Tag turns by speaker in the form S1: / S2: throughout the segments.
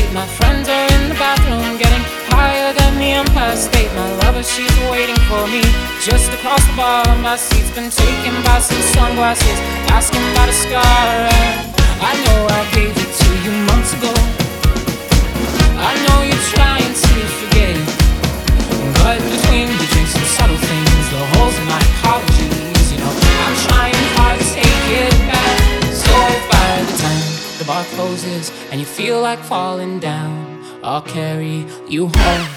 S1: late. My friends are in the bathroom getting higher than the Empire State. My lover, she's waiting for me just across the bar. My seat's been taken by some sunglasses, asking about a scar. And I know I gave it to you months ago. I know you're trying to forget, but between the drinks and subtle things, the holes in my apologies, you know, I'm trying hard to take it back. So if by the time the bar closes and you feel like falling down, I'll carry you home.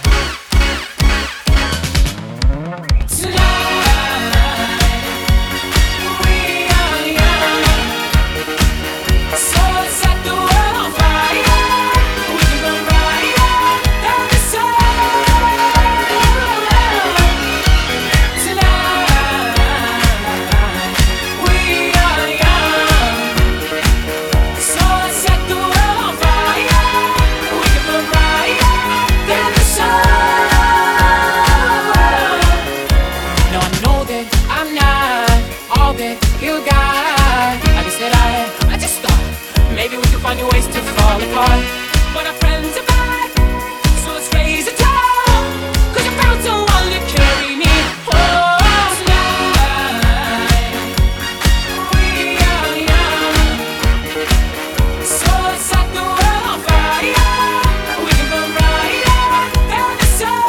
S1: You got, like I said, I just thought maybe we could find new ways to fall apart. But our friends are back, so let's raise a toast, 'cause you're about to want to carry me home tonight. We are young, so let's set the world on fire. We can burn brighter than the sun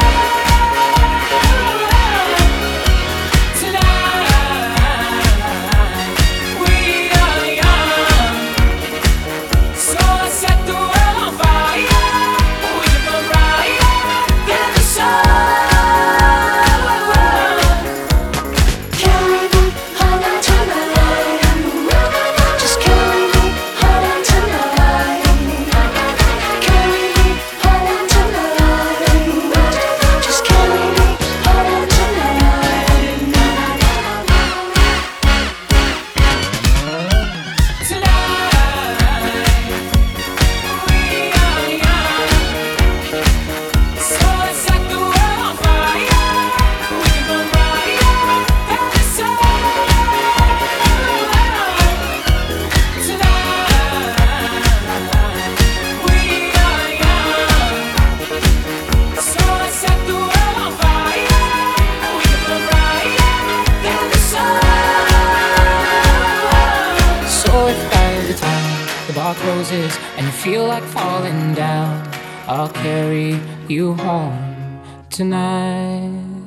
S1: tonight. The bar closes and you feel like falling down, I'll carry you home tonight.